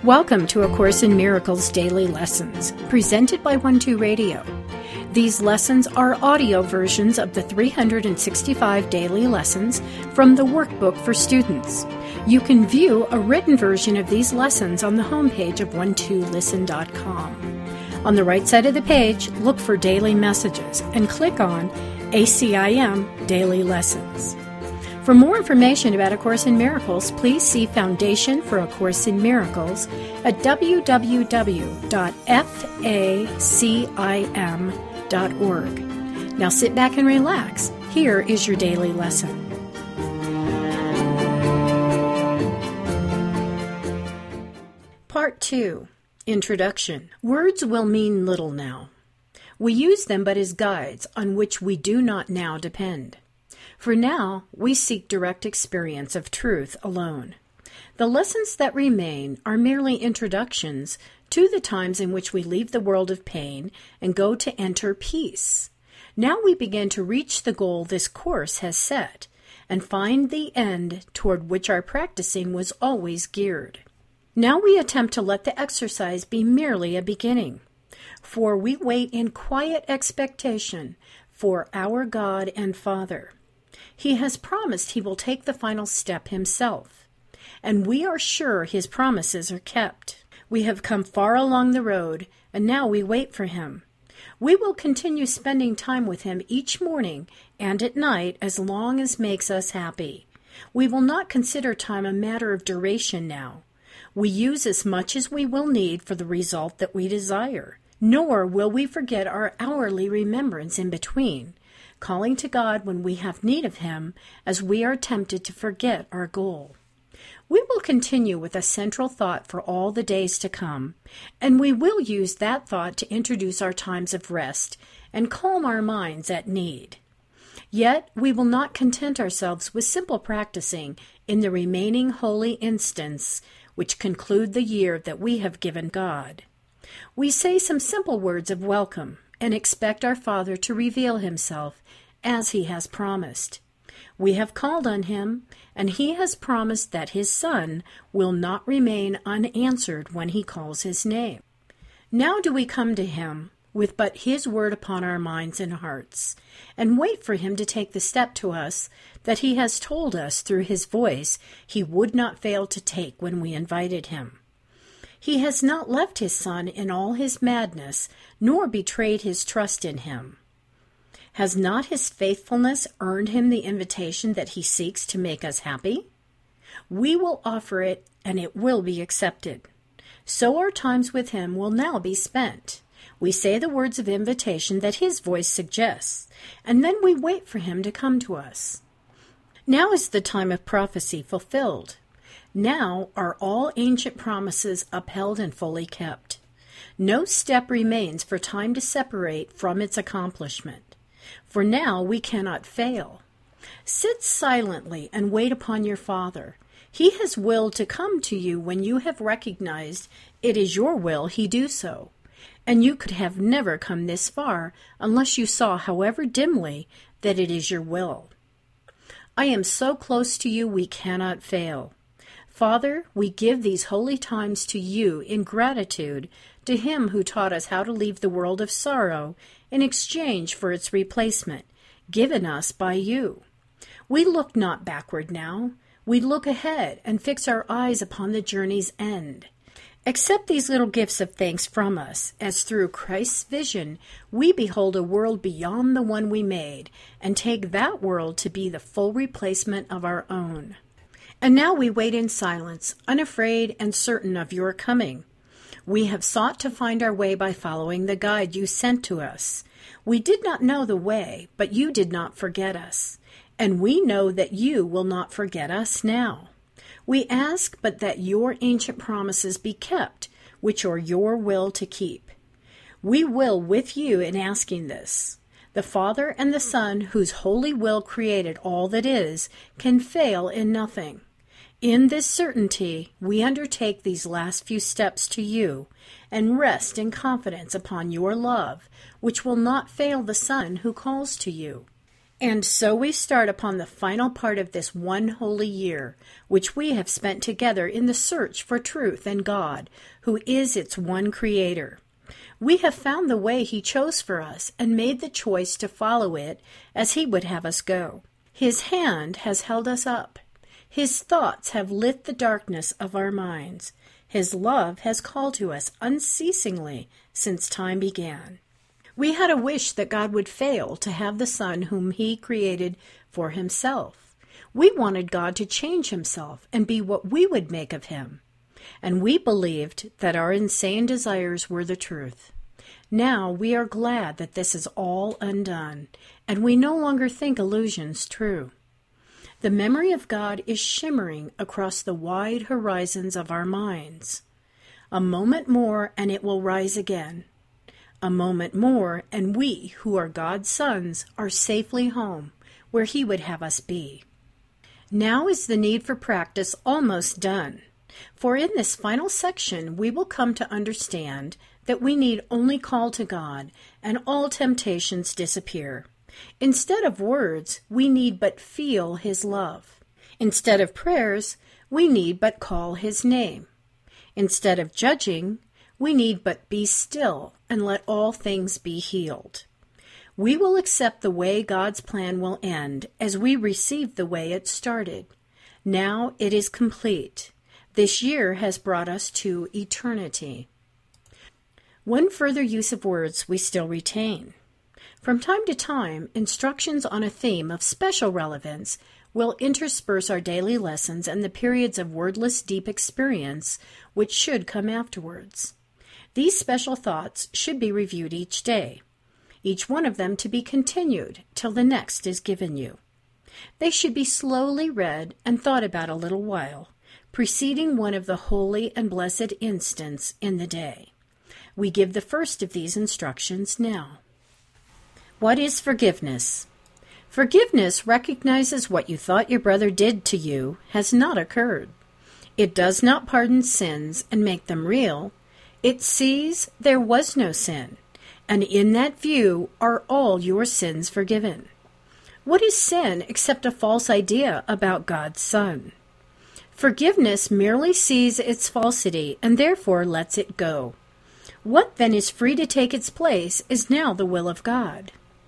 Welcome to A Course in Miracles Daily Lessons, presented by 12 Radio. These lessons are audio versions of the 365 daily lessons from the workbook for students. You can view a written version of these lessons on the homepage of 12listen.com. On the right side of the page, look for Daily Messages and click on ACIM Daily Lessons. For more information about A Course in Miracles, please see Foundation for A Course in Miracles at www.facim.org. Now sit back and relax. Here is your daily lesson. Part 2. Introduction. Words will mean little now. We use them but as guides on which we do not now depend. For now, we seek direct experience of truth alone. The lessons that remain are merely introductions to the times in which we leave the world of pain and go to enter peace. Now we begin to reach the goal this course has set and find the end toward which our practicing was always geared. Now we attempt to let the exercise be merely a beginning, for we wait in quiet expectation for our God and Father. He has promised he will take the final step himself, and we are sure his promises are kept. We have come far along the road, and now we wait for him. We will continue spending time with him each morning and at night as long as makes us happy. We will not consider time a matter of duration now. We use as much as we will need for the result that we desire, nor will we forget our hourly remembrance in between, calling to God when we have need of him, as we are tempted to forget our goal. We will continue with a central thought for all the days to come, and we will use that thought to introduce our times of rest and calm our minds at need. Yet we will not content ourselves with simple practicing in the remaining holy instants which conclude the year that we have given God. We say some simple words of welcome and expect our Father to reveal himself as he has promised. We have called on him, and he has promised that his Son will not remain unanswered when he calls his name. Now do we come to him with but his word upon our minds and hearts, and wait for him to take the step to us that he has told us through his voice he would not fail to take when we invited him. He has not left his Son in all his madness, nor betrayed his trust in him. Has not his faithfulness earned him the invitation that he seeks to make us happy? We will offer it, and it will be accepted. So our times with him will now be spent. We say the words of invitation that his voice suggests, and then we wait for him to come to us. Now is the time of prophecy fulfilled. Now are all ancient promises upheld and fully kept. No step remains for time to separate from its accomplishment. For now we cannot fail. Sit silently and wait upon your Father. He has willed to come to you when you have recognized it is your will he do so. And you could have never come this far unless you saw, however dimly, that it is your will. I am so close to you we cannot fail. Father, we give these holy times to you in gratitude to him who taught us how to leave the world of sorrow in exchange for its replacement, given us by you. We look not backward now. We look ahead and fix our eyes upon the journey's end. Accept these little gifts of thanks from us, as through Christ's vision we behold a world beyond the one we made, and take that world to be the full replacement of our own. And now we wait in silence, unafraid and certain of your coming. We have sought to find our way by following the guide you sent to us. We did not know the way, but you did not forget us, and we know that you will not forget us now. We ask but that your ancient promises be kept, which are your will to keep. We will with you in asking this. The Father and the Son, whose holy will created all that is, can fail in nothing. In this certainty, we undertake these last few steps to you, and rest in confidence upon your love, which will not fail the Son who calls to you. And so we start upon the final part of this one holy year, which we have spent together in the search for truth and God, who is its one creator. We have found the way He chose for us and made the choice to follow it as He would have us go. His hand has held us up. His thoughts have lit the darkness of our minds. His love has called to us unceasingly since time began. We had a wish that God would fail to have the Son whom He created for Himself. We wanted God to change Himself and be what we would make of Him. And we believed that our insane desires were the truth. Now we are glad that this is all undone, and we no longer think illusions true. The memory of God is shimmering across the wide horizons of our minds. A moment more and it will rise again. A moment more, and we, who are God's sons, are safely home, where He would have us be. Now is the need for practice almost done, for in this final section we will come to understand that we need only call to God, and all temptations disappear. Instead of words, we need but feel His love. Instead of prayers, we need but call His name. Instead of judging, we need but be still and let all things be healed. We will accept the way God's plan will end as we receive the way it started. Now it is complete. This year has brought us to eternity. One further use of words we still retain. From time to time, instructions on a theme of special relevance will intersperse our daily lessons and the periods of wordless deep experience which should come afterwards. These special thoughts should be reviewed each day, each one of them to be continued till the next is given you. They should be slowly read and thought about a little while, preceding one of the holy and blessed instants in the day. We give the first of these instructions now. What is forgiveness? Forgiveness recognizes what you thought your brother did to you has not occurred. It does not pardon sins and make them real. It sees there was no sin, and in that view are all your sins forgiven. What is sin except a false idea about God's Son? Forgiveness merely sees its falsity and therefore lets it go. What then is free to take its place is now the will of God.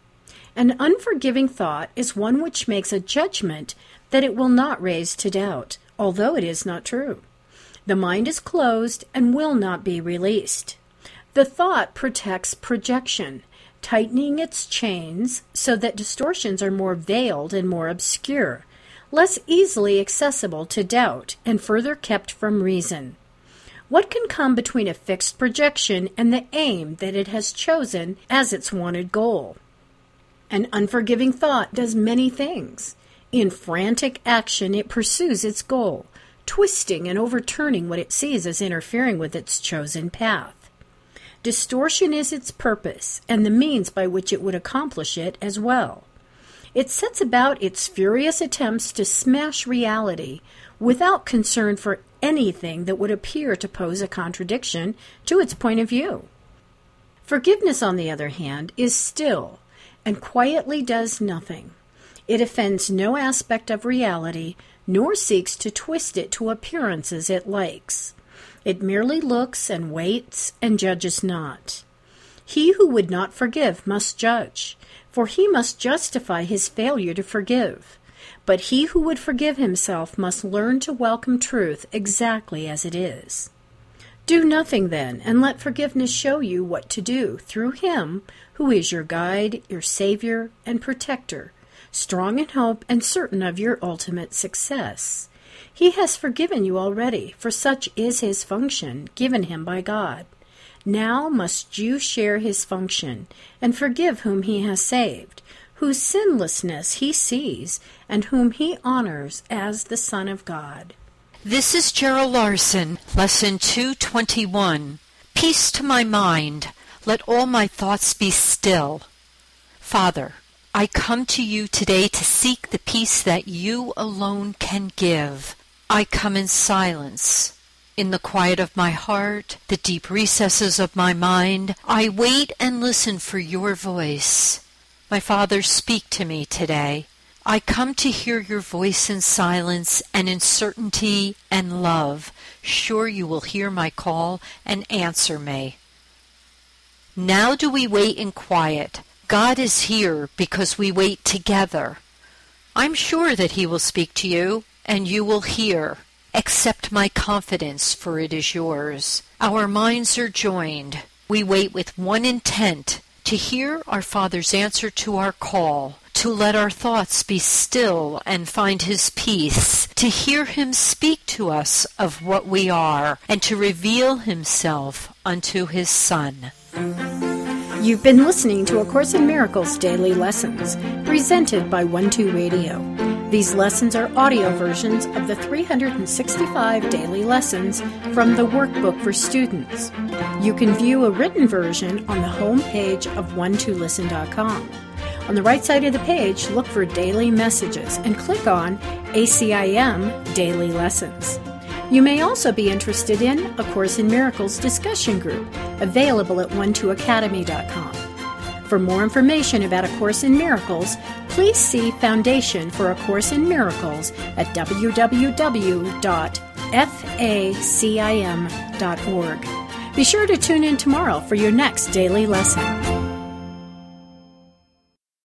An unforgiving thought is one which makes a judgment that it will not raise to doubt, although it is not true. The mind is closed and will not be released. The thought protects projection, tightening its chains so that distortions are more veiled and more obscure, less easily accessible to doubt and further kept from reason. What can come between a fixed projection and the aim that it has chosen as its wanted goal? An unforgiving thought does many things. In frantic action, it pursues its goal, twisting and overturning what it sees as interfering with its chosen path. Distortion is its purpose, and the means by which it would accomplish it as well. It sets about its furious attempts to smash reality without concern for anything that would appear to pose a contradiction to its point of view. Forgiveness, on the other hand, is still and quietly does nothing. It offends no aspect of reality, nor seeks to twist it to appearances it likes. It merely looks and waits and judges not. He who would not forgive must judge, for he must justify his failure to forgive. But he who would forgive himself must learn to welcome truth exactly as it is. Do nothing then, and let forgiveness show you what to do through Him who is your guide, your Savior, and protector, strong in hope and certain of your ultimate success. He has forgiven you already, for such is His function, given Him by God. Now must you share His function, and forgive whom He has saved, whose sinlessness He sees, and whom He honors as the Son of God. This is Gerald Larson, Lesson 221. Peace to my mind. Let all my thoughts be still. Father, I come to you today to seek the peace that you alone can give. I come in silence. In the quiet of my heart, the deep recesses of my mind, I wait and listen for your voice. My Father, speak to me today. I come to hear your voice in silence and in certainty and love, sure you will hear my call and answer me. Now do we wait in quiet. God is here because we wait together. I'm sure that he will speak to you, and you will hear. Accept my confidence, for it is yours. Our minds are joined. We wait with one intent, to hear our Father's answer to our call, to let our thoughts be still and find his peace, to hear him speak to us of what we are, and to reveal himself unto his Son. You've been listening to A Course in Miracles Daily Lessons, presented by 12 Radio. These lessons are audio versions of the 365 daily lessons from the Workbook for Students. You can view a written version on the home page of 12listen.com. On the right side of the page, look for Daily Messages and click on ACIM Daily Lessons. You may also be interested in A Course in Miracles discussion group, available at 12academy.com. For more information about A Course in Miracles, please see Foundation for A Course in Miracles at www.facim.org. Be sure to tune in tomorrow for your next daily lesson.